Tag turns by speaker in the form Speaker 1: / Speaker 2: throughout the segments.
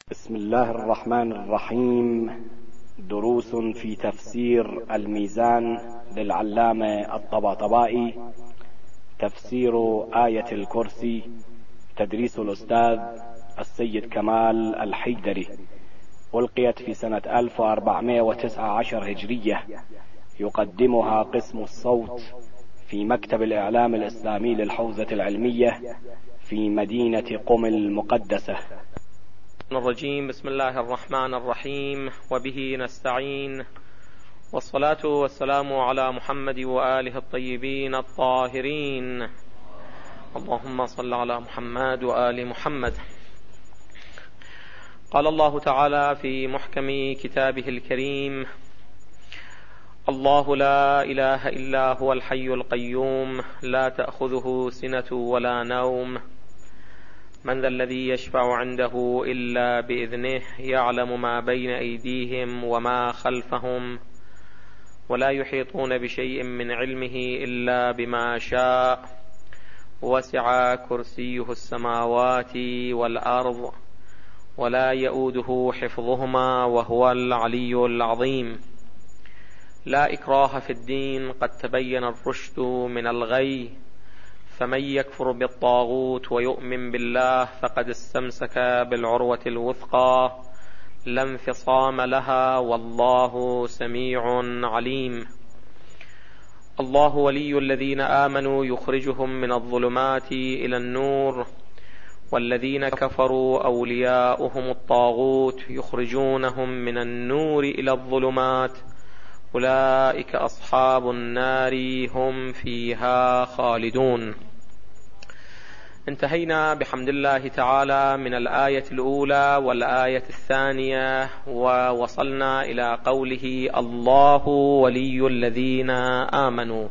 Speaker 1: بسم الله الرحمن الرحيم. دروس في تفسير الميزان للعلامة الطباطبائي، تفسير آية الكرسي، تدريس الأستاذ السيد كمال الحيدري. ألقيت في سنة 1419 هجرية. يقدمها قسم الصوت في مكتب الإعلام الإسلامي للحوزة العلمية في مدينة قم المقدسة.
Speaker 2: الرجيم. بسم الله الرحمن الرحيم، وبه نستعين، والصلاة والسلام على محمد وآله الطيبين الطاهرين. اللهم صل على محمد وآل محمد. قال الله تعالى في محكم كتابه الكريم: الله لا إله إلا هو الحي القيوم، لا تأخذه سنة ولا نوم، من ذا الذي يشفع عنده إلا بإذنه، يعلم ما بين أيديهم وما خلفهم، ولا يحيطون بشيء من علمه إلا بما شاء، وسع كرسيه السماوات والأرض، ولا يؤوده حفظهما، وهو العلي العظيم. لا إكراه في الدين، قد تبين الرشد من الغي، فمن يكفر بالطاغوت ويؤمن بالله فقد استمسك بالعروة الوثقى، لا انفصام لها، والله سميع عليم. الله ولي الذين آمنوا يخرجهم من الظلمات إلى النور، والذين كفروا أولياؤهم الطاغوت يخرجونهم من النور إلى الظلمات، أولئك أصحاب النار هم فيها خالدون. انتهينا بحمد الله تعالى من الآية الأولى والآية الثانية، ووصلنا إلى قوله: الله ولي الذين آمنوا.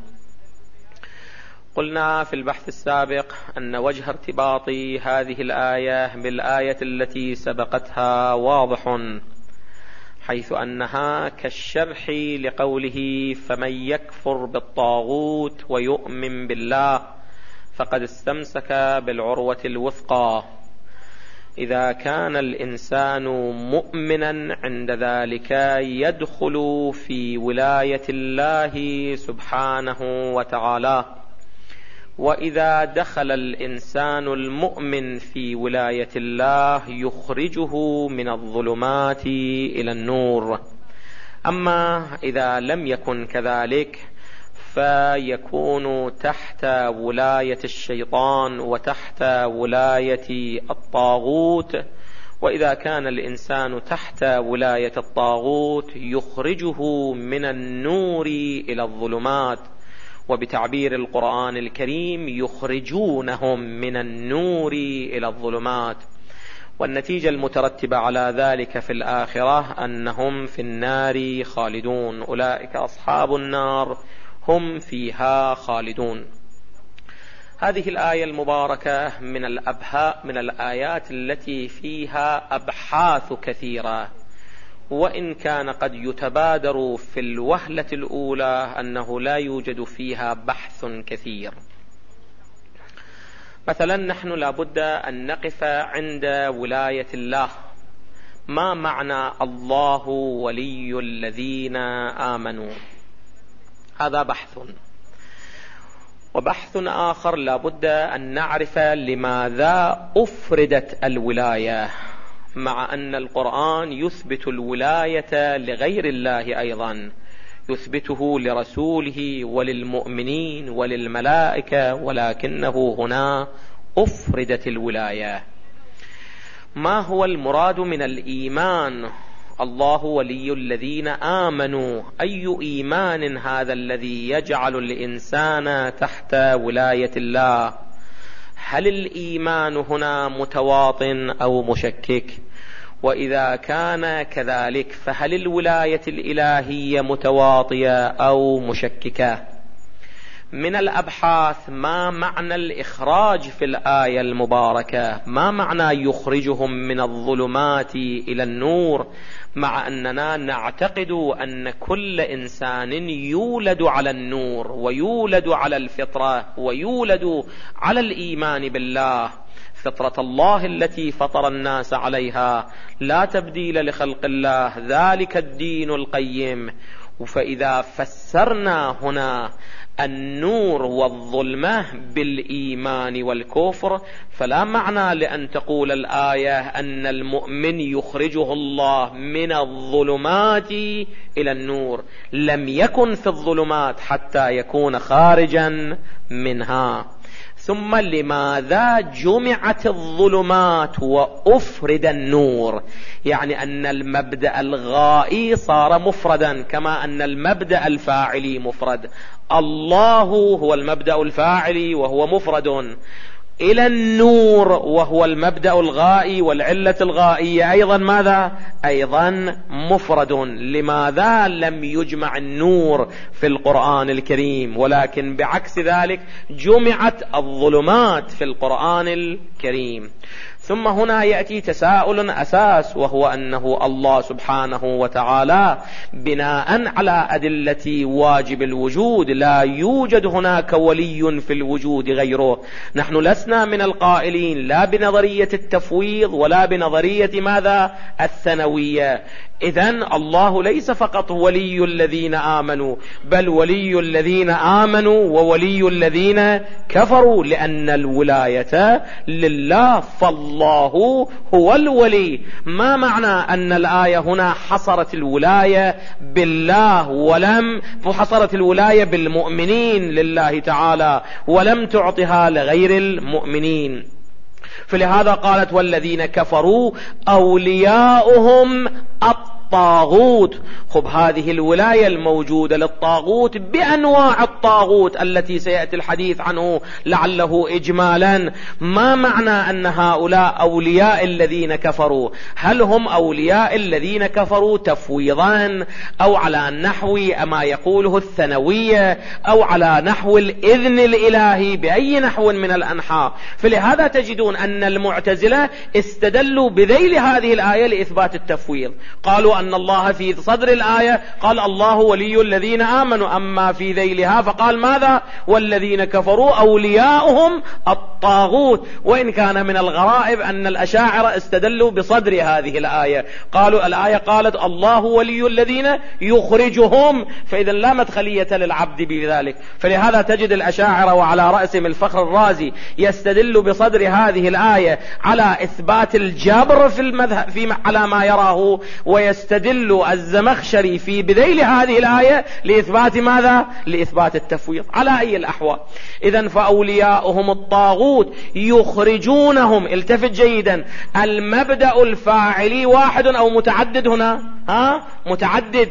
Speaker 2: قلنا في البحث السابق أن وجه ارتباط هذه الآية بالآية التي سبقتها واضح، حيث أنها كالشرح لقوله: فمن يكفر بالطاغوت ويؤمن بالله فقد استمسك بالعروة الوثقى. إذا كان الإنسان مؤمنا عند ذلك يدخل في ولاية الله سبحانه وتعالى، وإذا دخل الإنسان المؤمن في ولاية الله يخرجه من الظلمات إلى النور. أما إذا لم يكن كذلك فيكون تحت ولاية الشيطان وتحت ولاية الطاغوت، وإذا كان الإنسان تحت ولاية الطاغوت يخرجه من النور إلى الظلمات، وبتعبير القرآن الكريم يخرجونهم من النور إلى الظلمات، والنتيجة المترتبة على ذلك في الآخرة أنهم في النار خالدون. أولئك أصحاب النار هم فيها خالدون. هذه الآية المباركة من الآيات التي فيها أبحاث كثيرة، وإن كان قد يتبادر في الوهلة الأولى أنه لا يوجد فيها بحث كثير. مثلا نحن لابد أن نقف عند ولاية الله. ما معنى الله ولي الذين آمنوا؟ هذا بحث. وبحث آخر لابد أن نعرف لماذا أفردت الولاية، مع أن القرآن يثبت الولاية لغير الله أيضا، يثبته لرسوله وللمؤمنين وللملائكة، ولكنه هنا أفردت الولاية. ما هو المراد من الإيمان؟ الله ولي الذين آمنوا، أي إيمان هذا الذي يجعل الإنسان تحت ولاية الله؟ هل الإيمان هنا متواطن أو مشكك؟ وإذا كان كذلك فهل الولاية الإلهية متواطية أو مشككة؟ من الأبحاث ما معنى الإخراج في الآية المباركة؟ ما معنى يخرجهم من الظلمات إلى النور، مع أننا نعتقد أن كل إنسان يولد على النور ويولد على الفطرة ويولد على الإيمان بالله، فطرة الله التي فطر الناس عليها، لا تبديل لخلق الله، ذلك الدين القيم. فإذا فسرنا هنا النور والظلمة بالإيمان والكفر، فلا معنى لأن تقول الآية أن المؤمن يخرجه الله من الظلمات إلى النور. لم يكن في الظلمات حتى يكون خارجا منها. ثم لماذا جمعت الظلمات وأفرد النور؟ يعني أن المبدأ الغائي صار مفردا، كما أن المبدأ الفاعلي مفرد. الله هو المبدأ الفاعلي وهو مفرد، إلى النور وهو المبدأ الغائي والعلة الغائية أيضا ماذا؟ أيضا مفرد. لماذا لم يجمع النور في القرآن الكريم، ولكن بعكس ذلك جمعت الظلمات في القرآن الكريم؟ ثم هنا يأتي تساؤل أساس، وهو أنه الله سبحانه وتعالى بناء على أدلة واجب الوجود لا يوجد هناك ولي في الوجود غيره. نحن لسنا من القائلين لا بنظرية التفويض ولا بنظرية ماذا؟ الثانوية. إذن الله ليس فقط ولي الذين آمنوا، بل ولي الذين آمنوا وولي الذين كفروا، لأن الولاية لله، فالله هو الولي. ما معنى أن الآية هنا حصرت الولاية بالله ولم حصرت الولاية بالمؤمنين لله تعالى ولم تعطها لغير المؤمنين؟ فلهذا قالت والذين كفروا أولياؤهم الطاغوت. خب هذه الولاية الموجودة للطاغوت بأنواع الطاغوت التي سيأتي الحديث عنه لعله إجمالا. ما معنى أن هؤلاء أولياء الذين كفروا؟ هل هم أولياء الذين كفروا تفويضا، أو على نحو ما يقوله الثانوية، أو على نحو الإذن الإلهي، بأي نحو من الأنحاء؟ فلهذا تجدون أن المعتزلة استدلوا بذيل هذه الآية لإثبات التفويض. قالوا أن الله في صدر الآية قال الله ولي الذين آمنوا، أما في ذيلها فقال ماذا؟ والذين كفروا أولياؤهم الطاغوت. وإن كان من الغرائب أن الأشاعرة استدلوا بصدر هذه الآية، قالوا الآية قالت الله ولي الذين يخرجهم، فإذا لا مدخلية للعبد بذلك. فلهذا تجد الأشاعرة وعلى رأسهم الفخر الرازي يستدل بصدر هذه الآية على إثبات الجبر في المذهب على ما يراه، ويستدل الزمخشري في بذيل هذه الآية لإثبات ماذا؟ لإثبات التفويض. على أي الأحوال؟ إذن فأولياؤهم الطاغوت يخرجونهم. التفت جيدا، المبدأ الفاعلي واحد أو متعدد هنا؟ متعدد.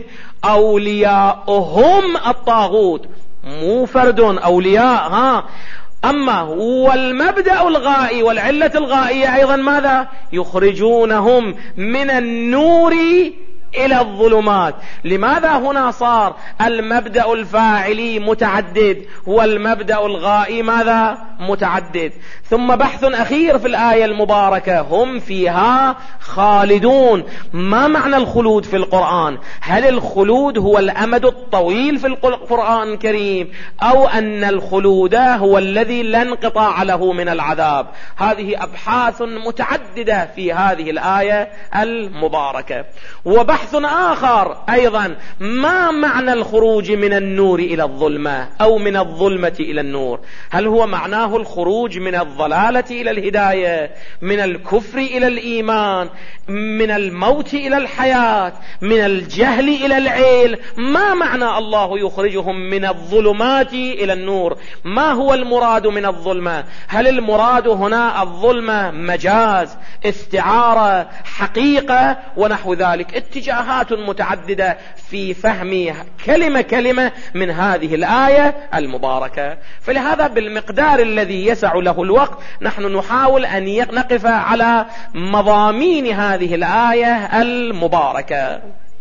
Speaker 2: أولياؤهم الطاغوت، مو فرد أولياء. أما والمبدأ الغائي والعلة الغائية أيضا ماذا؟ يخرجونهم من النور إلى الظلمات. لماذا هنا صار المبدأ الفاعلي متعدد والمبدأ الغائي ماذا؟ متعدد. ثم بحث أخير في الآية المباركة، هم فيها خالدون. ما معنى الخلود في القرآن؟ هل الخلود هو الأمد الطويل في القرآن الكريم، أو أن الخلود هو الذي لا انقطاع له من العذاب؟ هذه أبحاث متعددة في هذه الآية المباركة. وبحث آخر أيضا، ما معنى الخروج من النور إلى الظلمة أو من الظلمة إلى النور؟ هل هو معناه الخروج من الضلالة إلى الهداية، من الكفر إلى الإيمان، من الموت إلى الحياة، من الجهل إلى العلم؟ ما معنى الله يخرجهم من الظلمات إلى النور؟ ما هو المراد من الظلمة؟ هل المراد هنا الظلمة مجاز، استعارة، حقيقة ونحو ذلك؟ اتجاهات متعددة في فهم كلمة من هذه الآية المباركة. فلهذا بالمقدار الذي يسع له الوقت نحن نحاول أن نقف على مضامين هذه الآية المباركة.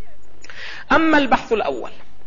Speaker 2: أما البحث الأول،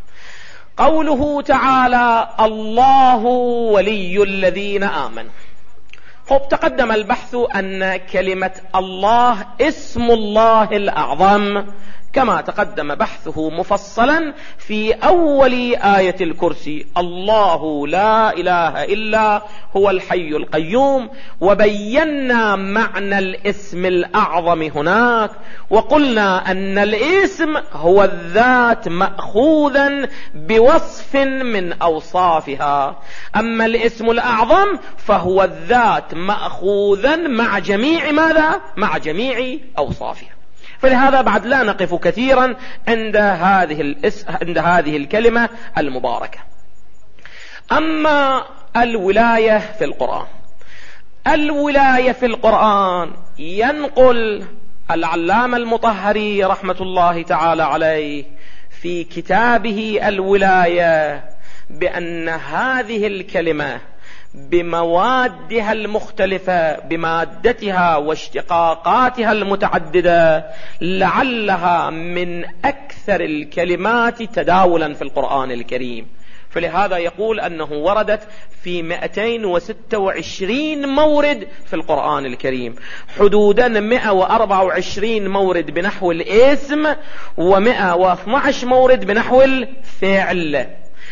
Speaker 2: قوله تعالى الله ولي الذين آمنوا. تقدم البحث أن كلمة الله اسم الله الأعظم، كما تقدم بحثه مفصلا في أول آية الكرسي: الله لا إله إلا هو الحي القيوم. وبينا معنى الاسم الأعظم هناك، وقلنا أن الاسم هو الذات مأخوذا بوصف من أوصافها، أما الاسم الأعظم فهو الذات مأخوذا مع جميع ماذا؟ مع جميع أوصافها. فلهذا بعد لا نقف كثيرا عند هذه الكلمة المباركة. أما الولاية في القرآن، الولاية في القرآن ينقل العلامة المطهري رحمة الله تعالى عليه في كتابه الولاية بأن هذه الكلمة بموادها المختلفة، بمادتها واشتقاقاتها المتعددة، لعلها من أكثر الكلمات تداولا في القرآن الكريم. فلهذا يقول أنه وردت في 226 مورد في القرآن الكريم، حدودا 124 مورد بنحو الاسم، و112 مورد بنحو الفعل.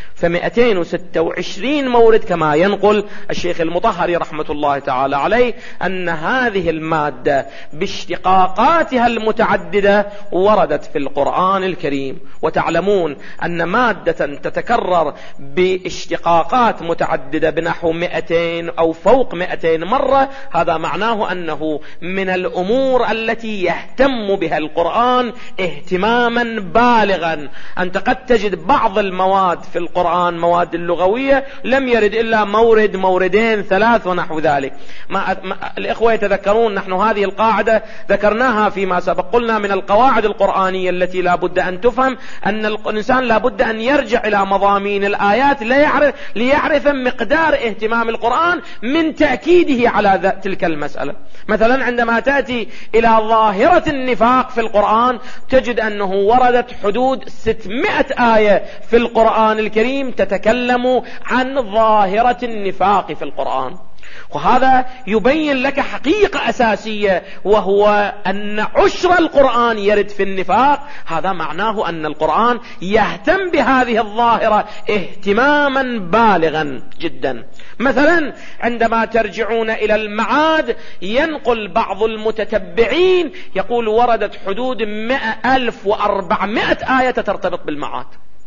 Speaker 2: ف226 مورد كما ينقل الشيخ المطهري رحمة الله تعالى عليه أن هذه المادة باشتقاقاتها المتعددة وردت في القرآن الكريم. وتعلمون أن مادة تتكرر باشتقاقات متعددة بنحو 200 أو فوق 200 مرة، هذا معناه أنه من الأمور التي يهتم بها القرآن اهتماما بالغا. أنت قد تجد بعض المواد في القرآن، مواد اللغوية، لم يرد إلا مورد موردين 3 ونحو ذلك. الإخوة يتذكرون نحن هذه القاعدة ذكرناها فيما سبق، قلنا من القواعد القرآنية التي لا بد أن تفهم أن الإنسان لا بد أن يرجع إلى مضامين الآيات ليعرف مقدار اهتمام القرآن من تأكيده على تلك المسألة. مثلا عندما تأتي إلى ظاهرة النفاق في القرآن تجد أنه وردت حدود 600 آية في القرآن الكريم تتكلم عن ظاهرة النفاق في القرآن. وهذا يبين لك حقيقة أساسية، وهو أن عشر القرآن يرد في النفاق. هذا معناه أن القرآن يهتم بهذه الظاهرة اهتماما بالغا جدا. مثلا عندما ترجعون إلى المعاد ينقل بعض المتتبعين يقول وردت حدود 1400 آية ترتبط بالمعاد،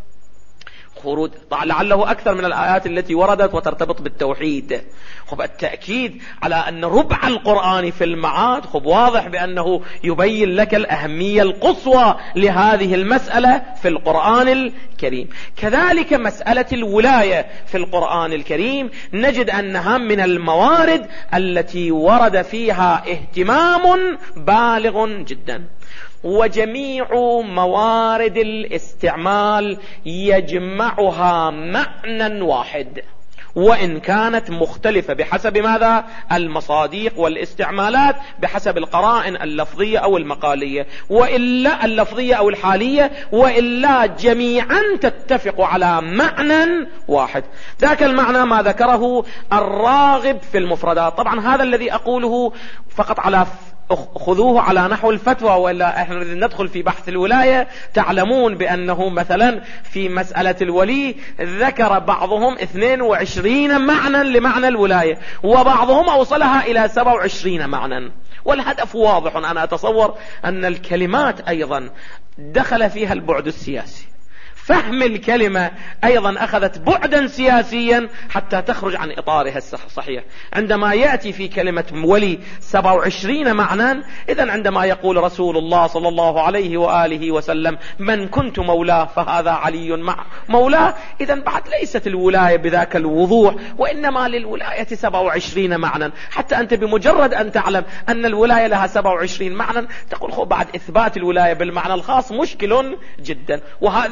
Speaker 2: لعله أكثر من الآيات التي وردت وترتبط بالتوحيد. التأكيد على أن ربع القرآن في المعاد واضح بأنه يبين لك الأهمية القصوى لهذه المسألة في القرآن الكريم. كذلك مسألة الولاية في القرآن الكريم نجد أنها من الموارد التي ورد فيها اهتمام بالغ جدا. وجميع موارد الاستعمال يجمعها معنى واحد، وإن كانت مختلفة بحسب ماذا؟ المصاديق والاستعمالات، بحسب القرائن اللفظية أو المقالية، وإلا اللفظية أو الحالية، وإلا جميعا تتفق على معنى واحد. ذاك المعنى ما ذكره الراغب في المفردات. طبعا هذا الذي أقوله فقط على خذوه على نحو الفتوى، وإلا احنا ندخل في بحث الولاية. تعلمون بأنه مثلا في مسألة الولي ذكر بعضهم 22 معنى لمعنى الولاية، وبعضهم أوصلها إلى 27 معنى. والهدف واضح، أنا أتصور أن الكلمات أيضا دخل فيها البعد السياسي، فهم الكلمة أيضا أخذت بعدا سياسيا حتى تخرج عن إطارها الصحيح. عندما يأتي في كلمة ولي 27 معنى، إذن عندما يقول رسول الله صلى الله عليه وآله وسلم من كنت مولاه فهذا علي مع مولاه، إذن بعد ليست الولاية بذاك الوضوح، وإنما للولاية 27 معنى. حتى أنت بمجرد أن تعلم أن الولاية لها 27 معنى تقول بعد إثبات الولاية بالمعنى الخاص مشكل جدا. وهذه أيضا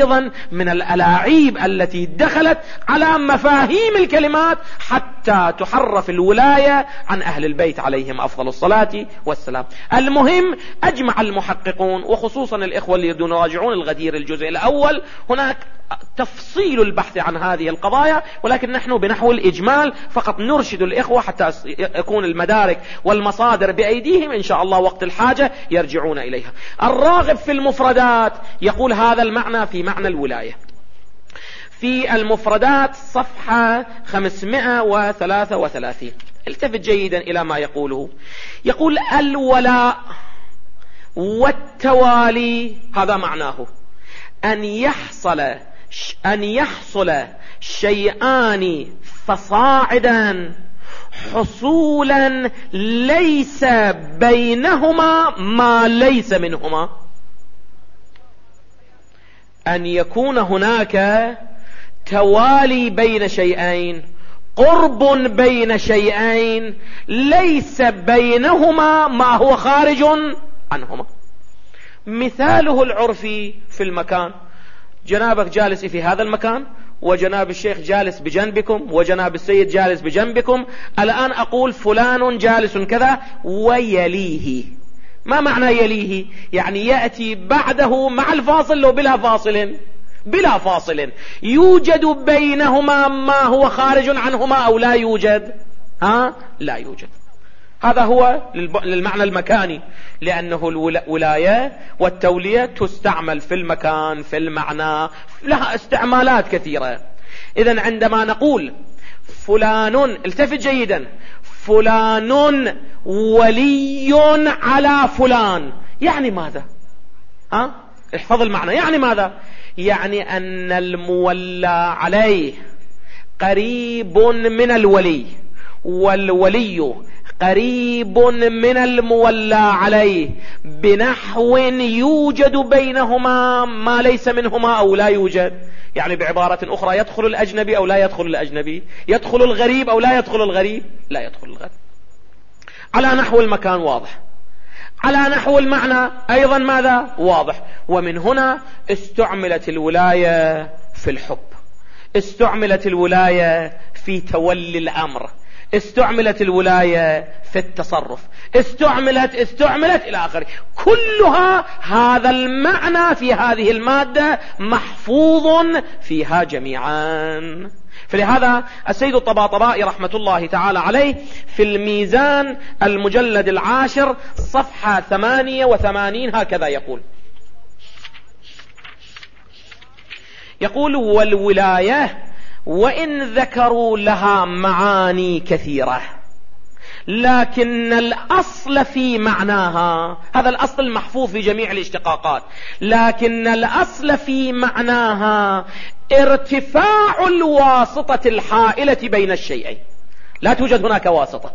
Speaker 2: أيضا من الألاعيب التي دخلت على مفاهيم الكلمات حتى تحرف الولاية عن أهل البيت عليهم أفضل الصلاة والسلام. المهم أجمع المحققون وخصوصا الإخوة اللي يريدون يراجعون الغدير الجزء الأول، هناك تفصيل البحث عن هذه القضايا، ولكن نحن بنحو الإجمال فقط نرشد الإخوة حتى يكون المدارك والمصادر بأيديهم إن شاء الله وقت الحاجة يرجعون إليها. الراغب في المفردات يقول هذا المعنى في معنى الولاية في المفردات صفحة 533. التفت جيدا إلى ما يقوله. يقول الولاء والتوالي هذا معناه أن يحصل شيئان فصاعدا حصولا ليس بينهما ما ليس منهما، أن يكون هناك توالي بين شيئين، قرب بين شيئين ليس بينهما ما هو خارج عنهما. مثاله العرفي في المكان، جنابك جالس في هذا المكان وجناب الشيخ جالس بجنبكم وجناب السيد جالس بجنبكم، الآن أقول فلان جالس كذا ويليه. ما معنى يليه؟ يعني يأتي بعده مع الفاصل لو بلا فاصل. يوجد بينهما ما هو خارج عنهما أو لا يوجد؟ لا يوجد. هذا هو للمعنى المكاني، لأنه الولاية والتولية تستعمل في المكان في المعنى، لها استعمالات كثيرة. إذن عندما نقول فلان، التفت جيدا، فلان ولي على فلان، يعني ماذا؟ احفظ المعنى. يعني ماذا؟ يعني أن المولى عليه قريب من الولي، والولي قريب من المولى عليه، بنحو يوجد بينهما ما ليس منهما أو لا يوجد. يعني بعبارة أخرى يدخل الأجنبي أو لا يدخل الأجنبي، يدخل الغريب أو لا يدخل الغريب، لا يدخل الغريب. على نحو المكان واضح، على نحو المعنى أيضا ماذا؟ واضح. ومن هنا استعملت الولاية في الحب، استعملت الولاية في تولي الأمر، استعملت الولاية في التصرف، استعملت إلى آخره. كلها هذا المعنى في هذه المادة محفوظ فيها جميعا. فلهذا السيد الطباطبائي رحمة الله تعالى عليه في الميزان المجلد 10 صفحة 88 هكذا يقول والولاية وإن ذكروا لها معاني كثيرة، لكن الأصل في معناها، هذا الأصل المحفوظ في جميع الاشتقاقات، لكن الأصل في معناها ارتفاع الواسطة الحائلة بين الشيئين. لا توجد هناك واسطة،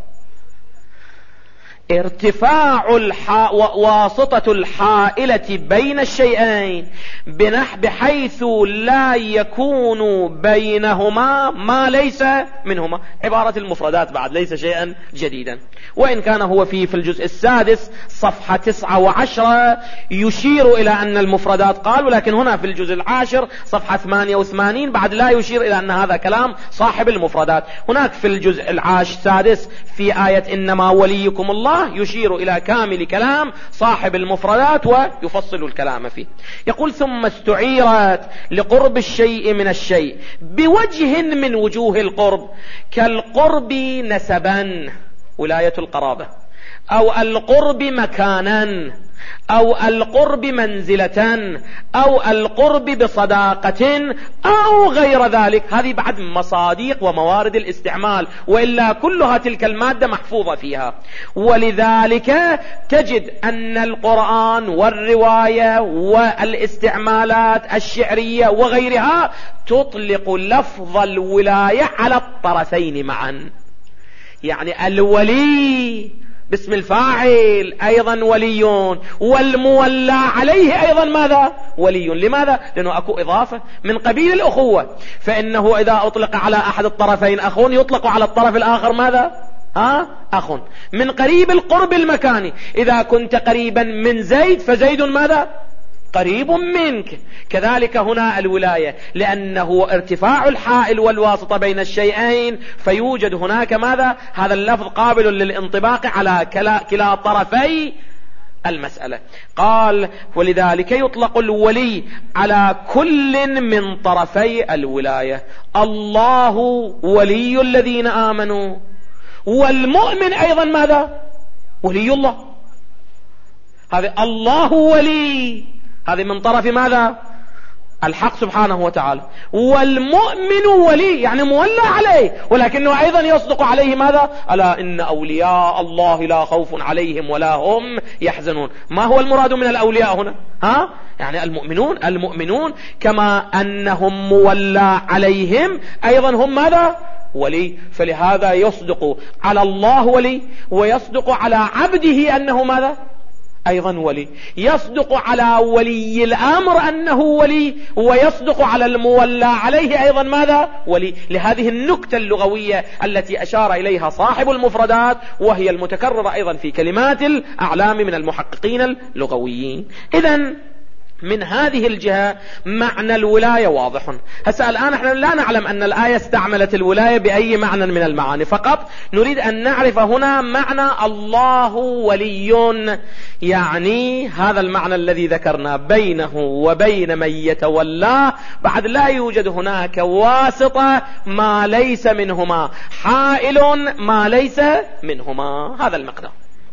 Speaker 2: ارتفاع واسطة الحائلة بين الشيئين بحيث لا يكون بينهما ما ليس منهما. عبارة المفردات بعد ليس شيئا جديدا، وإن كان هو في الجزء السادس صفحة 9 و10 يشير إلى أن المفردات قال، ولكن هنا في الجزء 10 صفحة 88 بعد لا يشير إلى أن هذا كلام صاحب المفردات. هناك في الجزء السادس في آية إنما وليكم الله يشير إلى كامل كلام صاحب المفردات ويفصل الكلام فيه. يقول ثم استعيرت لقرب الشيء من الشيء بوجه من وجوه القرب، كالقرب نسبا ولاية القرابة، أو القرب مكانا، أو القرب منزلة، أو القرب بصداقة، أو غير ذلك. هذه بعد مصاديق وموارد الاستعمال، وإلا كلها تلك المادة محفوظة فيها. ولذلك تجد أن القرآن والرواية والاستعمالات الشعرية وغيرها تطلق لفظ الولاية على الطرفين معا. يعني الولي باسم الفاعل أيضا ولي، والمولى عليه أيضا ماذا؟ ولي. لماذا؟ لأنه أكو إضافة من قبيل الأخوة، فإنه إذا أطلق على أحد الطرفين أخ يطلق على الطرف الآخر ماذا؟ أخ. من قريب القرب المكاني، إذا كنت قريبا من زيد فزيد ماذا؟ قريب منك. كذلك هنا الولاية، لأنه ارتفاع الحائل والواسطة بين الشيئين، فيوجد هناك ماذا؟ هذا اللفظ قابل للانطباق على كلا طرفي المسألة. قال: ولذلك يطلق الولي على كل من طرفي الولاية. الله ولي الذين آمنوا، والمؤمن أيضا ماذا؟ ولي الله. هذا الله ولي، هذه من طرف ماذا؟ الحق سبحانه وتعالى. والمؤمن ولي يعني مولى عليه، ولكنه أيضا يصدق عليه ماذا؟ ألا إن أولياء الله لا خوف عليهم ولا هم يحزنون. ما هو المراد من الأولياء هنا؟ يعني المؤمنون كما أنهم مولى عليهم أيضا هم ماذا؟ ولي. فلهذا يصدق على الله ولي، ويصدق على عبده أنه ماذا؟ أيضا ولي. يصدق على ولي الأمر أنه ولي، ويصدق على المولى عليه أيضا ماذا؟ ولي. لهذه النكتة اللغوية التي أشار إليها صاحب المفردات، وهي المتكررة أيضا في كلمات الأعلام من المحققين اللغويين. إذن من هذه الجهة معنى الولاية واضح. هسه الآن احنا لا نعلم أن الآية استعملت الولاية بأي معنى من المعاني، فقط نريد أن نعرف هنا معنى الله ولي، يعني هذا المعنى الذي ذكرنا بينه وبين من يتولاه، بعد لا يوجد هناك واسطة ما ليس منهما، حائل ما ليس منهما. هذا المقدار.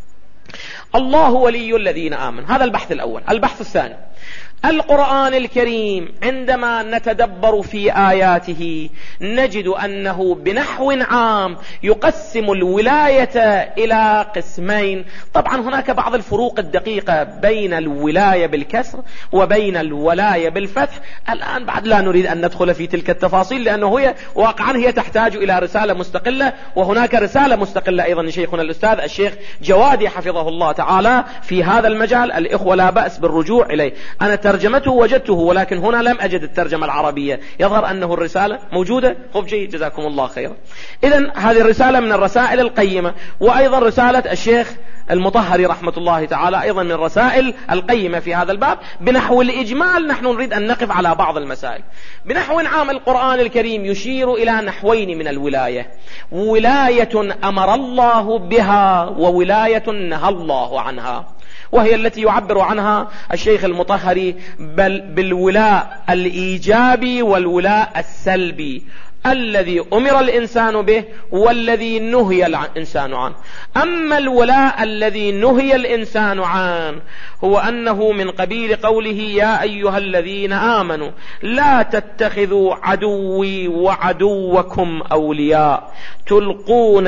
Speaker 2: الله ولي الذين آمنوا، هذا البحث الأول. البحث الثاني: القرآن الكريم عندما نتدبر في آياته نجد أنه بنحو عام يقسم الولاية إلى قسمين. طبعا هناك بعض الفروق الدقيقة بين الولاية بالكسر وبين الولاية بالفتح. الآن بعد لا نريد أن ندخل في تلك التفاصيل، لأنه هي واقعا هي تحتاج إلى رسالة مستقلة، وهناك رسالة مستقلة أيضا لشيخنا الأستاذ الشيخ جوادي حفظه الله تعالى في هذا المجال. الإخوة لا بأس بالرجوع إليه. أنا ترجمته وجدته، ولكن هنا لم أجد الترجمة العربية. يظهر أنه الرسالة موجودة. خب جيد، جزاكم الله خيرا. إذن هذه الرسالة من الرسائل القيمة، وأيضا رسالة الشيخ المطهري رحمة الله تعالى أيضا من الرسائل القيمة في هذا الباب. بنحو الإجمال نحن نريد أن نقف على بعض المسائل. بنحو عام القرآن الكريم يشير إلى نحوين من الولاية: ولاية أمر الله بها، وولاية نهى الله عنها، وهي التي يعبر عنها الشيخ المطهري بالولاء الإيجابي والولاء السلبي، الذي أمر الإنسان به والذي نهي الإنسان عنه. أما الولاء الذي نهي الإنسان عنه هو أنه من قبيل قوله: يا أيها الذين آمنوا لا تتخذوا عدوي وعدوكم أولياء تلقون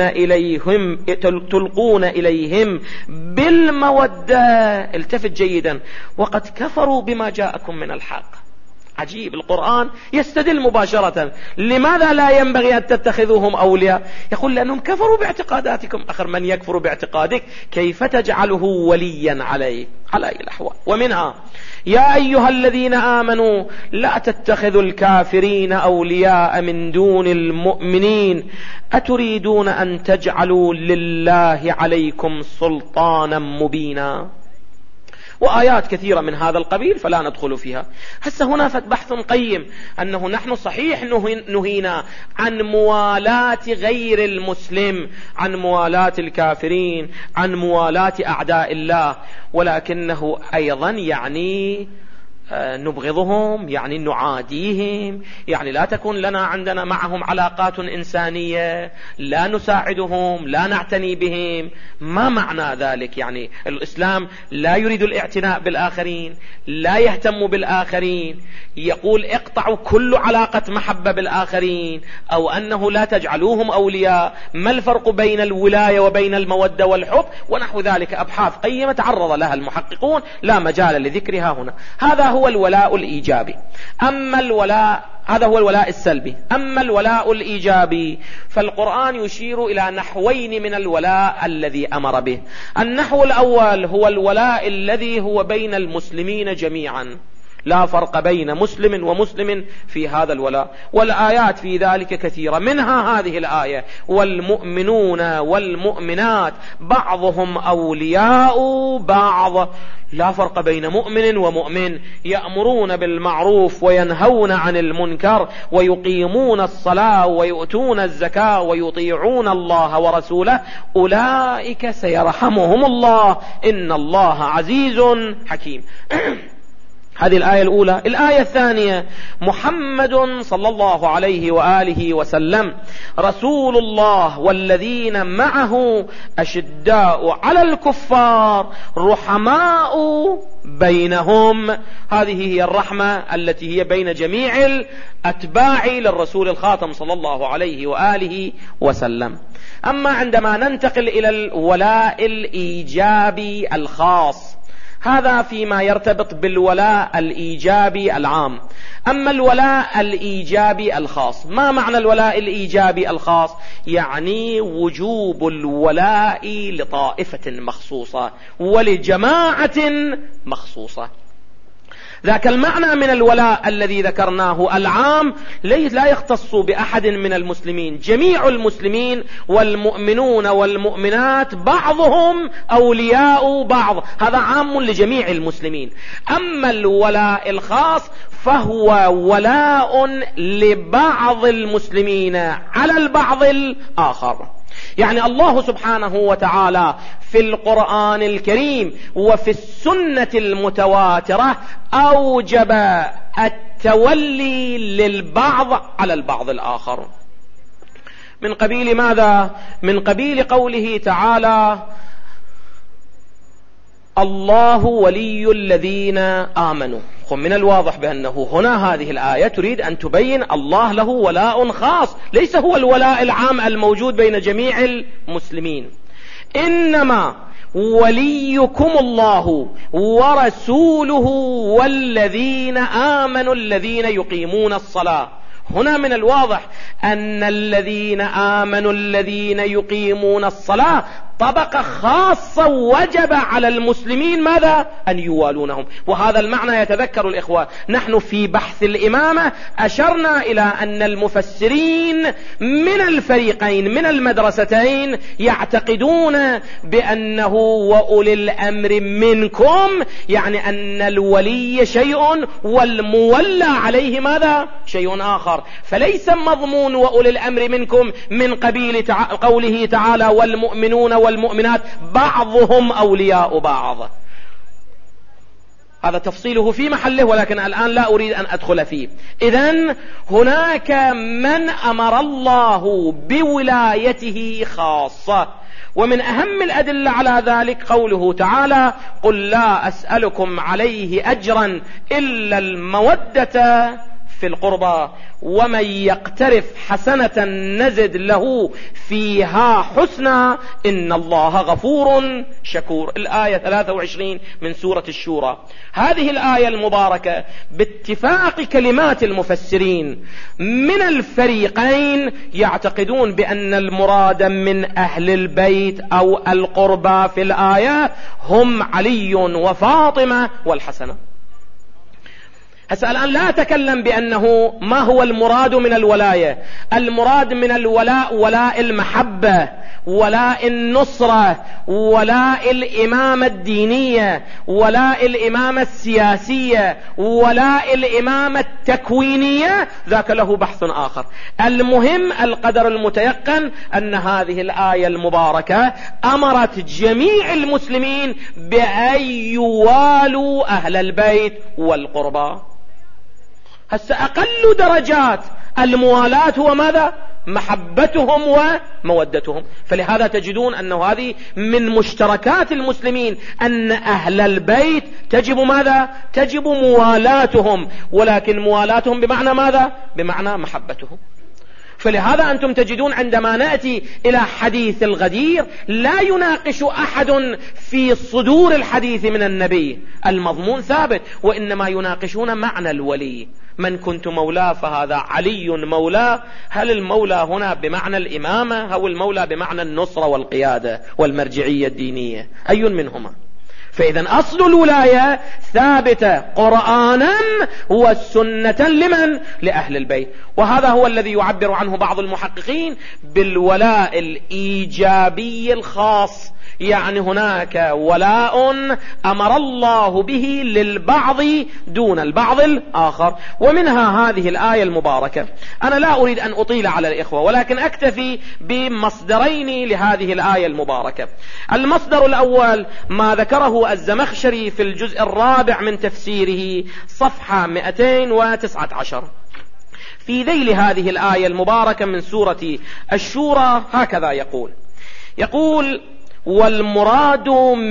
Speaker 2: إليهم بالمودة. التفت جيدا: وقد كفروا بما جاءكم من الحق. عجيب، القرآن يستدل مباشرة. لماذا لا ينبغي أن تتخذوهم أولياء؟ يقول: لأنهم كفروا باعتقاداتكم. أخر من يكفر باعتقادك كيف تجعله وليا عليه؟ على أي الأحوال. ومنها: يا أيها الذين آمنوا لا تتخذوا الكافرين أولياء من دون المؤمنين أتريدون أن تجعلوا لله عليكم سلطانا مبينا. وآيات كثيرة من هذا القبيل فلا ندخل فيها. هسه هنا بحث قيم أنه نحن صحيح نهينا عن موالاة غير المسلم، عن موالاة الكافرين، عن موالاة أعداء الله، ولكنه أيضا يعني نبغضهم، يعني نعاديهم، يعني لا تكون لنا عندنا معهم علاقات إنسانية، لا نساعدهم، لا نعتني بهم. ما معنى ذلك؟ يعني الإسلام لا يريد الاعتناء بالآخرين، لا يهتم بالآخرين، يقول اقطعوا كل علاقة محبة بالآخرين، أو أنه لا تجعلوهم أولياء. ما الفرق بين الولاية وبين المودة والحب؟ ونحو ذلك أبحاث قيمة تعرض لها المحققون، لا مجال لذكرها هنا. هذا هو الولاء الإيجابي. أما هذا هو الولاء السلبي. أما الولاء الإيجابي فالقرآن يشير إلى نحوين من الولاء الذي أمر به. النحو الأول هو الولاء الذي هو بين المسلمين جميعا، لا فرق بين مسلم ومسلم في هذا الولاء. والآيات في ذلك كثيرة، منها هذه الآية: والمؤمنون والمؤمنات بعضهم أولياء بعض. لا فرق بين مؤمن ومؤمن، يأمرون بالمعروف وينهون عن المنكر ويقيمون الصلاة ويؤتون الزكاة ويطيعون الله ورسوله، أولئك سيرحمهم الله إن الله عزيز حكيم. هذه الآية الأولى. الآية الثانية: محمد صلى الله عليه وآله وسلم رسول الله والذين معه أشداء على الكفار رحماء بينهم. هذه هي الرحمة التي هي بين جميع الأتباع للرسول الخاتم صلى الله عليه وآله وسلم. أما عندما ننتقل إلى الولاء الإيجابي الخاص، هذا فيما يرتبط بالولاء الإيجابي العام. أما الولاء الإيجابي الخاص، ما معنى الولاء الإيجابي الخاص؟ يعني وجوب الولاء لطائفة مخصوصة ولجماعة مخصوصة. ذاك المعنى من الولاء الذي ذكرناه العام لا يختص بأحد من المسلمين، جميع المسلمين والمؤمنون والمؤمنات بعضهم أولياء بعض، هذا عام لجميع المسلمين. أما الولاء الخاص فهو ولاء لبعض المسلمين على البعض الآخر. يعني الله سبحانه وتعالى في القرآن الكريم وفي السنة المتواترة أوجب التولي للبعض على البعض الآخر. من قبيل ماذا؟ من قبيل قوله تعالى: الله ولي الذين آمنوا. من الواضح بأنه هنا هذه الآية تريد أن تبين الله له ولاء خاص، ليس هو الولاء العام الموجود بين جميع المسلمين. إنما وليكم الله ورسوله والذين آمنوا الذين يقيمون الصلاة. هنا من الواضح أن الذين آمنوا الذين يقيمون الصلاة طبقة خاصة وجب على المسلمين ماذا؟ أن يوالونهم. وهذا المعنى يتذكر الإخوة، نحن في بحث الإمامة أشرنا إلى أن المفسرين من الفريقين من المدرستين يعتقدون بأنه وأولي الأمر منكم، يعني أن الولي شيء والمولى عليه ماذا؟ شيء آخر. فليس مضمون وأولي الأمر منكم من قبيل قوله تعالى: والمؤمنون والمؤمنات بعضهم أولياء بعض. هذا تفصيله في محله، ولكن الآن لا أريد أن أدخل فيه. إذن هناك من أمر الله بولايته خاصة، ومن أهم الأدلة على ذلك قوله تعالى: قل لا أسألكم عليه أجرا إلا المودة في القربى ومن يقترف حسنة نزد له فيها حسنا إن الله غفور شكور. الآية 23 من سورة الشورى. هذه الآية المباركة باتفاق كلمات المفسرين من الفريقين يعتقدون بأن المراد من أهل البيت أو القربى في الآية هم علي وفاطمة والحسن. هسه الآن لا أتكلم بأنه ما هو المراد من الولاية. المراد من الولاء ولاء المحبة، ولاء النصرة، ولاء الإمامة الدينية، ولاء الإمامة السياسية، ولاء الإمامة التكوينية، ذاك له بحث آخر. المهم القدر المتيقن أن هذه الآية المباركة أمرت جميع المسلمين بأن يوالوا أهل البيت والقربى. هسه أقل درجات الموالاة هو ماذا؟ محبتهم ومودتهم. فلهذا تجدون أنه هذه من مشتركات المسلمين، أن أهل البيت تجب ماذا؟ تجب موالاتهم، ولكن موالاتهم بمعنى ماذا؟ بمعنى محبتهم. فلهذا أنتم تجدون عندما نأتي إلى حديث الغدير لا يناقش أحد في صدور الحديث من النبي، المضمون ثابت، وإنما يناقشون معنى الولي. من كنت مولاه فهذا علي مولاه. هل المولى هنا بمعنى الإمامة أو المولى بمعنى النصرة والقيادة والمرجعية الدينية؟ أي منهما؟ فإذا أصل الولاية ثابتة قرآنا والسنة لمن؟ لأهل البيت. وهذا هو الذي يعبر عنه بعض المحققين بالولاء الإيجابي الخاص، يعني هناك ولاء أمر الله به للبعض دون البعض الآخر. ومنها هذه الآية المباركة. أنا لا أريد أن أطيل على الإخوة، ولكن أكتفي بمصدرين لهذه الآية المباركة. المصدر الأول ما ذكره الزمخشري في الجزء الرابع من تفسيره صفحة 219 في ذيل هذه الآية المباركة من سورة الشورى، هكذا يقول والمراد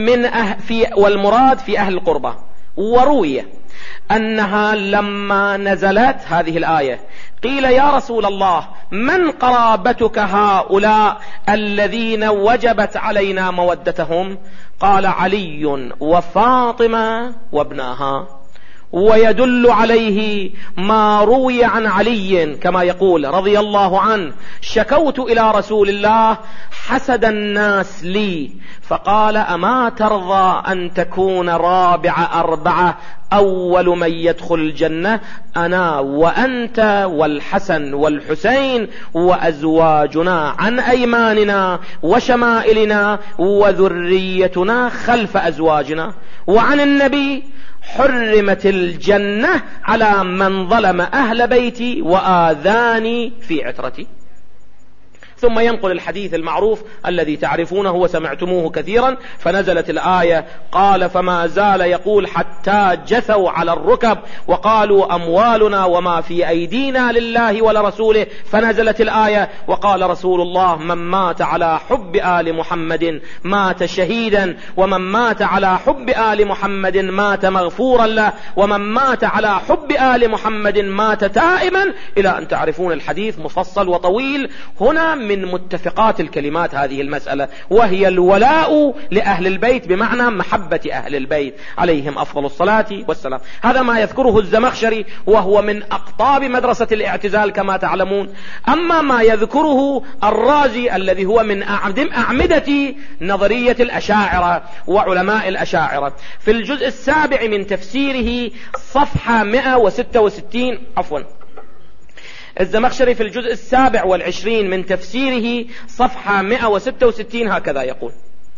Speaker 2: في أهل القربى. وروي أنها لما نزلت هذه الآية قيل يا رسول الله من قرابتك هؤلاء الذين وجبت علينا مودتهم؟ قال علي وفاطمة وابناها. ويدل عليه ما روي عن علي كما يقول رضي الله عنه شكوت إلى رسول الله حسد الناس لي فقال أما ترضى أن تكون رابع أربعة أول من يدخل الجنة؟ أنا وأنت والحسن والحسين وأزواجنا عن أيماننا وشمائلنا وذريتنا خلف أزواجنا. وعن النبي حرمت الجنة على من ظلم أهل بيتي وآذاني في عترتي. ثم ينقل الحديث المعروف الذي تعرفونه وسمعتموه كثيرا. فنزلت الآية قال فما زال يقول حتى جثوا على الركب وقالوا أموالنا وما في أيدينا لله ولرسوله. فنزلت الآية وقال رسول الله من مات على حب آل محمد مات شهيدا ومن مات على حب آل محمد مات مغفورا له ومن مات على حب آل محمد مات تائما، إلى أن تعرفون الحديث مفصل وطويل. هنا من متفقات الكلمات هذه المسألة، وهي الولاء لأهل البيت بمعنى محبة أهل البيت عليهم أفضل الصلاة والسلام. هذا ما يذكره الزمخشري وهو من أقطاب مدرسة الاعتزال كما تعلمون. أما ما يذكره الرازي الذي هو من أعمدة نظرية الأشاعرة وعلماء الأشاعرة في الجزء السابع من تفسيره صفحة 166 الزمخشري في الجزء 27 من تفسيره صفحة 166 هكذا يقول.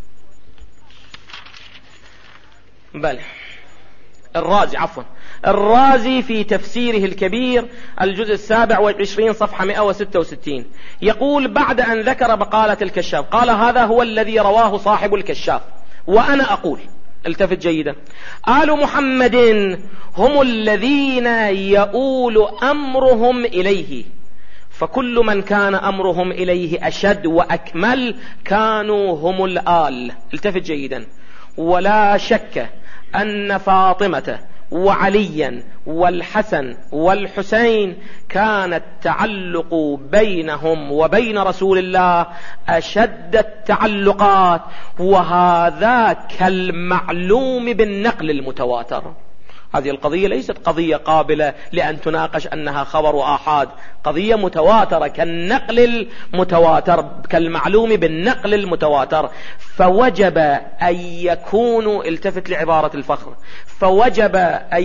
Speaker 2: الرازي في تفسيره الكبير الجزء 27 صفحة 166 يقول بعد أن ذكر بقالة الكشاف قال هذا هو الذي رواه صاحب الكشاف وأنا أقول، التفت جيدا، آل محمد هم الذين يؤول أمرهم إليه، فكل من كان أمرهم إليه أشد وأكمل كانوا هم الآل. التفت جيدا. ولا شك أن فاطمة وعليا والحسن والحسين كان التعلق بينهم وبين رسول الله أشد التعلقات، وهذا كالمعلوم بالنقل المتواتر. هذه القضية ليست قضية قابلة لأن تناقش أنها خبر آحاد، قضية متواترة كالنقل المتواتر، كالمعلوم بالنقل المتواتر. فوجب أن يكونوا، التفت لعبارة الفخر، فوجب أن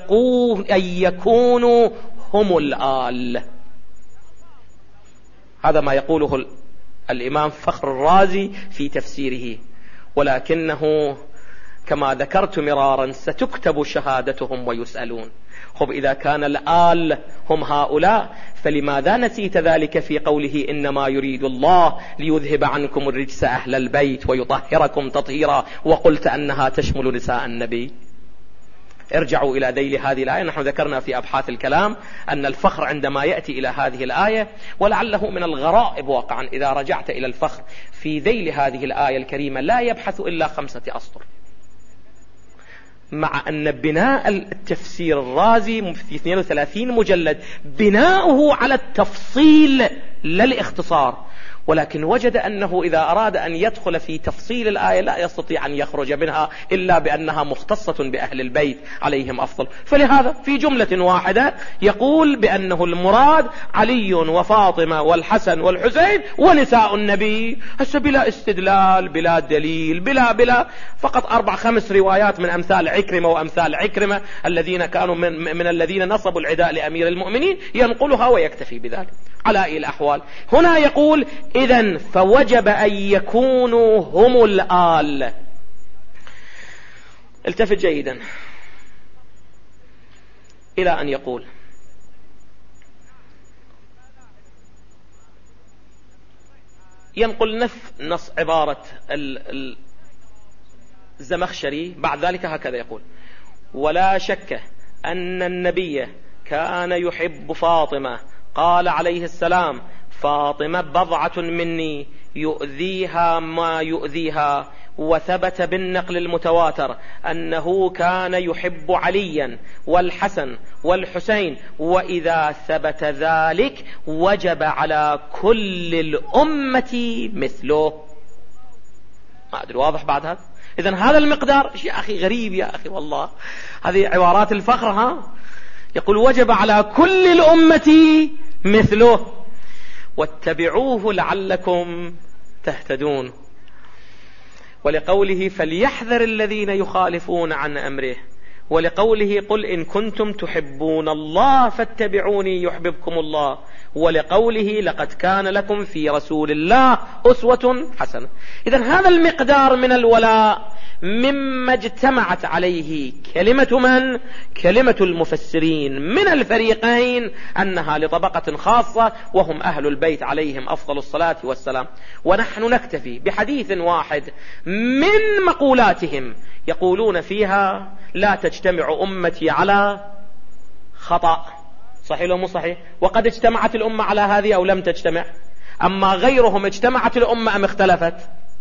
Speaker 2: يكونوا هم الآل. هذا ما يقوله الإمام فخر الرازي في تفسيره، ولكنه كما ذكرت مرارا ستكتب شهادتهم ويسألون. خب إذا كان الآل هم هؤلاء فلماذا نسيت ذلك في قوله إنما يريد الله ليذهب عنكم الرجس أهل البيت ويطهركم تطهيرا، وقلت أنها تشمل نساء النبي؟ ارجعوا إلى ذيل هذه الآية. نحن ذكرنا في أبحاث الكلام أن الفخر عندما يأتي إلى هذه الآية، ولعله من الغرائب واقعا إذا رجعت إلى الفخر في ذيل هذه الآية الكريمة لا يبحث إلا 5 أسطر، مع أن بناء التفسير الرازي في 32 مجلد بناؤه على التفصيل لا الاختصار. ولكن وجد أنه إذا أراد أن يدخل في تفصيل الآية لا يستطيع أن يخرج منها إلا بأنها مختصة بأهل البيت عليهم أفضل. فلهذا في جملة واحدة يقول بأنه المراد علي وفاطمة والحسن والحسين ونساء النبي. هسه بلا استدلال، بلا دليل، بلا فقط 4-5 روايات من أمثال عكرمة وأمثال عكرمة الذين كانوا من الذين نصبوا العداء لأمير المؤمنين ينقلها ويكتفي بذلك. على أي الأحوال هنا يقول إذن فوجب أن يكونوا هم الآل. التفت جيدا إلى أن يقول ينقل نص عبارة الزمخشري بعد ذلك هكذا يقول: ولا شك أن النبي كان يحب فاطمة، قال عليه السلام: فاطمة بضعة مني يؤذيها ما يؤذيها. وثبت بالنقل المتواتر أنه كان يحب عليا والحسن والحسين، وإذا ثبت ذلك وجب على كل الأمة مثله. ما أدري واضح بعد هذا؟ إذن هذا المقدار يا أخي غريب يا أخي والله، هذه عبارات الفخر. ها يقول وجب على كل الأمة مثله واتبعوه لعلكم تهتدون. ولقوله فليحذر الذين يخالفون عن أمره، ولقوله قل إن كنتم تحبون الله فاتبعوني يحببكم الله، ولقوله لقد كان لكم في رسول الله أسوة حسنة. إذن هذا المقدار من الولاء مما اجتمعت عليه كلمة المفسرين من الفريقين أنها لطبقة خاصة وهم أهل البيت عليهم أفضل الصلاة والسلام. ونحن نكتفي بحديث واحد من مقولاتهم يقولون فيها لا تجتمع أمتي على خطأ. صحيح ولا مو صحيح؟ وقد اجتمعت الأمة على هذه أو لم تجتمع؟ أما غيرهم اجتمعت الأمة أم اختلفت؟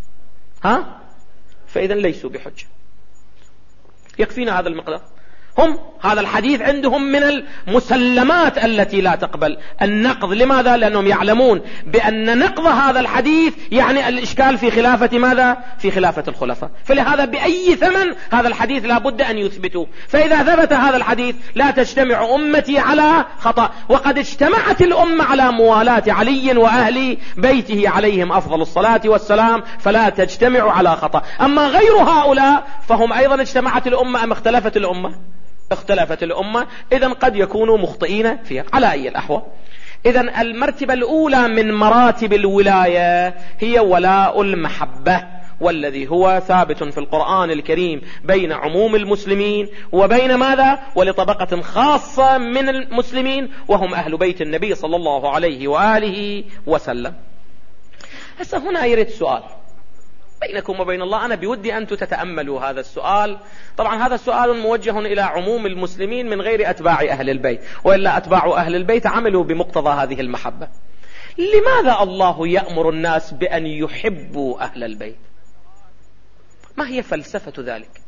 Speaker 2: فإذا ليسوا بحجة. يكفينا هذا المقدار. هم هذا الحديث عندهم من المسلمات التي لا تقبل النقض. لماذا؟ لأنهم يعلمون بأن نقض هذا الحديث يعني الإشكال في خلافة ماذا؟ في خلافة الخلفاء. فلهذا بأي ثمن هذا الحديث لا بد أن يثبتوا. فإذا ثبت هذا الحديث لا تجتمع أمتي على خطأ، وقد اجتمعت الأمة على موالاة علي وأهل بيته عليهم أفضل الصلاة والسلام، فلا تجتمع على خطأ. أما غير هؤلاء فهم أيضا اجتمعت الأمة أم اختلفت الأمة؟ اختلفت الأمة. إذن قد يكونوا مخطئين فيها. على أي الأحوال إذن المرتبة الأولى من مراتب الولاية هي ولاء المحبة، والذي هو ثابت في القرآن الكريم بين عموم المسلمين وبين ماذا؟ ولطبقة خاصة من المسلمين وهم أهل بيت النبي صلى الله عليه وآله وسلم. هسه هنا يريد سؤال بينكم وبين الله، أنا بودي أن تتأملوا هذا السؤال. طبعا هذا السؤال موجه إلى عموم المسلمين من غير أتباع أهل البيت، وإلا أتباع أهل البيت عملوا بمقتضى هذه المحبة. لماذا الله يأمر الناس بأن يحبوا أهل البيت؟ ما هي فلسفة ذلك؟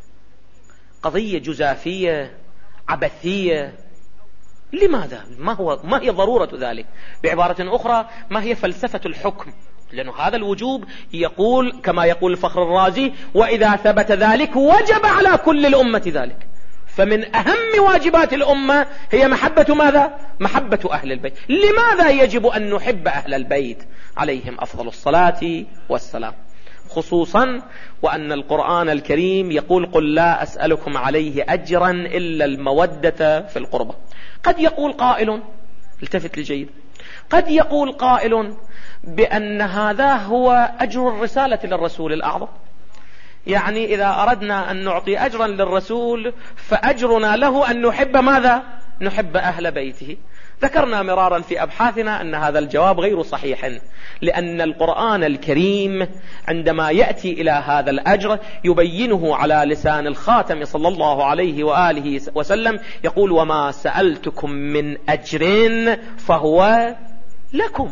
Speaker 2: قضية جزافية عبثية؟ لماذا؟ ما هي ضرورة ذلك؟ بعبارة أخرى ما هي فلسفة الحكم؟ لأن هذا الوجوب يقول كما يقول الفخر الرازي: وإذا ثبت ذلك وجب على كل الأمة ذلك. فمن أهم واجبات الأمة هي محبة ماذا؟ محبة أهل البيت. لماذا يجب أن نحب أهل البيت عليهم أفضل الصلاة والسلام؟ خصوصا وأن القرآن الكريم يقول: قل لا أسألكم عليه أجرا إلا المودة في القربة. قد يقول قائل، التفت لي جيد، قد يقول قائل بأن هذا هو أجر الرسالة للرسول الأعظم. يعني إذا أردنا أن نعطي أجرا للرسول فأجرنا له أن نحب ماذا؟ نحب أهل بيته. ذكرنا مرارا في أبحاثنا أن هذا الجواب غير صحيح، لأن القرآن الكريم عندما يأتي إلى هذا الأجر يبينه على لسان الخاتم صلى الله عليه وآله وسلم، يقول: وما سألتكم من أجر فهو لكم.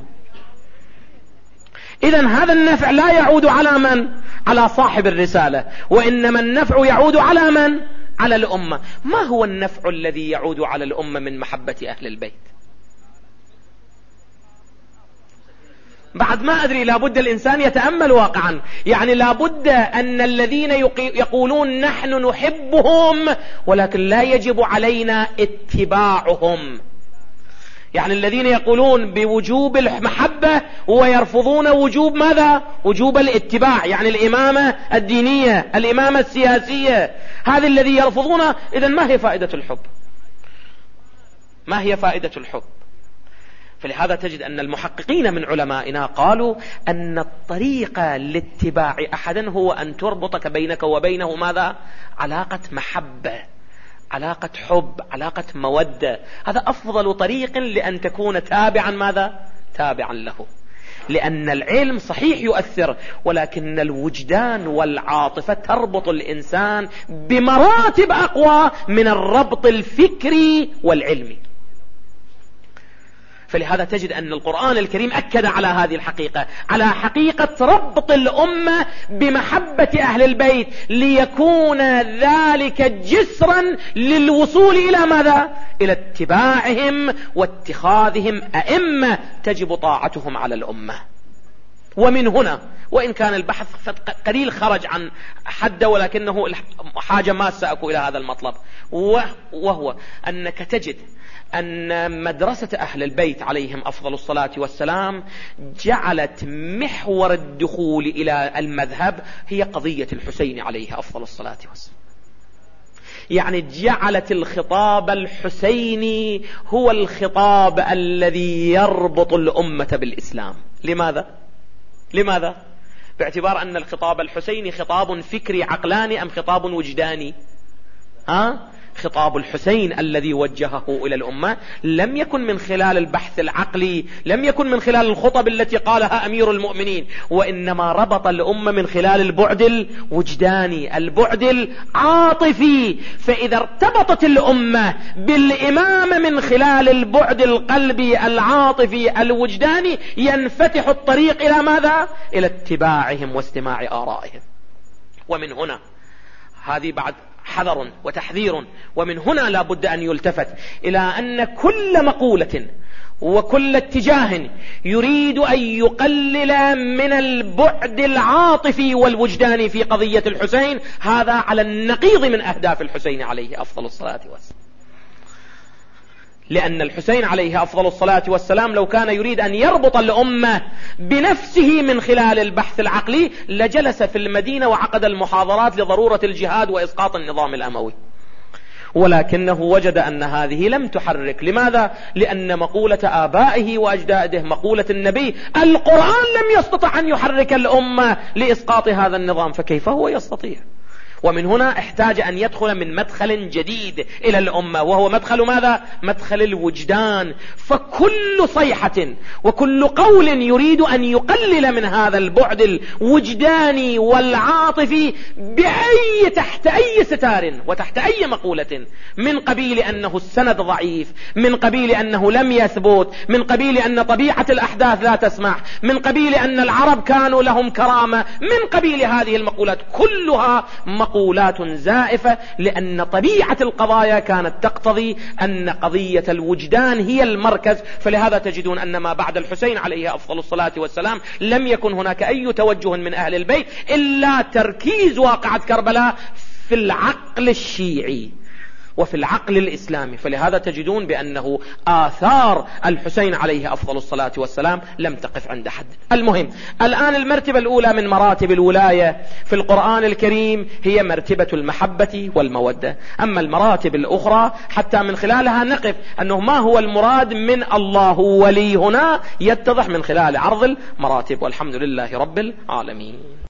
Speaker 2: إذن هذا النفع لا يعود على من؟ على صاحب الرسالة، وإنما النفع يعود على من؟ على الأمة. ما هو النفع الذي يعود على الأمة من محبة أهل البيت؟ بعد ما أدري، لابد الإنسان يتأمل واقعا. يعني لابد أن الذين يقولون نحن نحبهم ولكن لا يجب علينا اتباعهم، يعني الذين يقولون بوجوب المحبة ويرفضون وجوب ماذا؟ وجوب الاتباع، يعني الإمامة الدينية، الإمامة السياسية، هذا الذي يرفضونه. إذن ما هي فائدة الحب؟ ما هي فائدة الحب؟ فلهذا تجد أن المحققين من علمائنا قالوا أن الطريقة لاتباع أحدا هو أن تربطك بينك وبينه ماذا؟ علاقة محبة، علاقة حب، علاقة مودة. هذا أفضل طريق لأن تكون تابعا ماذا؟ تابعا له. لأن العلم صحيح يؤثر، ولكن الوجدان والعاطفة تربط الإنسان بمراتب أقوى من الربط الفكري والعلمي. فلهذا تجد أن القرآن الكريم أكد على هذه الحقيقة، على حقيقة ربط الأمة بمحبة أهل البيت، ليكون ذلك جسرا للوصول إلى ماذا؟ إلى اتباعهم واتخاذهم أئمة تجب طاعتهم على الأمة. ومن هنا، وإن كان البحث قليل خرج عن حد، ولكنه حاجة ماسة أكو إلى هذا المطلب، وهو أنك تجد أن مدرسة أهل البيت عليهم أفضل الصلاة والسلام جعلت محور الدخول إلى المذهب هي قضية الحسين عليه أفضل الصلاة والسلام. يعني جعلت الخطاب الحسيني هو الخطاب الذي يربط الأمة بالإسلام. لماذا؟ لماذا؟ باعتبار أن الخطاب الحسيني خطاب فكري عقلاني أم خطاب وجداني؟ خطاب الحسين الذي وجهه إلى الأمة لم يكن من خلال البحث العقلي، لم يكن من خلال الخطب التي قالها أمير المؤمنين، وإنما ربط الأمة من خلال البعد الوجداني، البعد العاطفي. فإذا ارتبطت الأمة بالإمامة من خلال البعد القلبي العاطفي الوجداني، ينفتح الطريق إلى ماذا؟ إلى اتباعهم واستماع آرائهم. ومن هنا هذه بعد حذر وتحذير، ومن هنا لا بد أن يلتفت إلى أن كل مقولة وكل اتجاه يريد أن يقلل من البعد العاطفي والوجداني في قضية الحسين، هذا على النقيض من أهداف الحسين عليه أفضل الصلاة والسلام. لأن الحسين عليه أفضل الصلاة والسلام لو كان يريد أن يربط الأمة بنفسه من خلال البحث العقلي لجلس في المدينة وعقد المحاضرات لضرورة الجهاد وإسقاط النظام الأموي، ولكنه وجد أن هذه لم تحرك. لماذا؟ لأن مقولة آبائه وأجداده، مقولة النبي، القرآن لم يستطع أن يحرك الأمة لإسقاط هذا النظام، فكيف هو يستطيع؟ ومن هنا احتاج أن يدخل من مدخل جديد إلى الأمة، وهو مدخل ماذا؟ مدخل الوجدان. فكل صيحة وكل قول يريد أن يقلل من هذا البعد الوجداني والعاطفي تحت أي ستار وتحت أي مقولة، من قبيل أنه السند ضعيف، من قبيل أنه لم يثبت، من قبيل أن طبيعة الأحداث لا تسمح، من قبيل أن العرب كانوا لهم كرامة، من قبيل هذه المقولات، كلها مقولات زائفة، لأن طبيعة القضايا كانت تقتضي أن قضية الوجدان هي المركز. فلهذا تجدون أن ما بعد الحسين عليه أفضل الصلاة والسلام لم يكن هناك أي توجه من أهل البيت إلا تركيز واقعة كربلاء في العقل الشيعي وفي العقل الإسلامي. فلهذا تجدون بأنه آثار الحسين عليه أفضل الصلاة والسلام لم تقف عند حد. المهم الآن المرتبة الأولى من مراتب الولاية في القرآن الكريم هي مرتبة المحبة والمودة. أما المراتب الأخرى حتى من خلالها نقف أنه ما هو المراد من الله ولي هنا يتضح من خلال عرض المراتب. والحمد لله رب العالمين.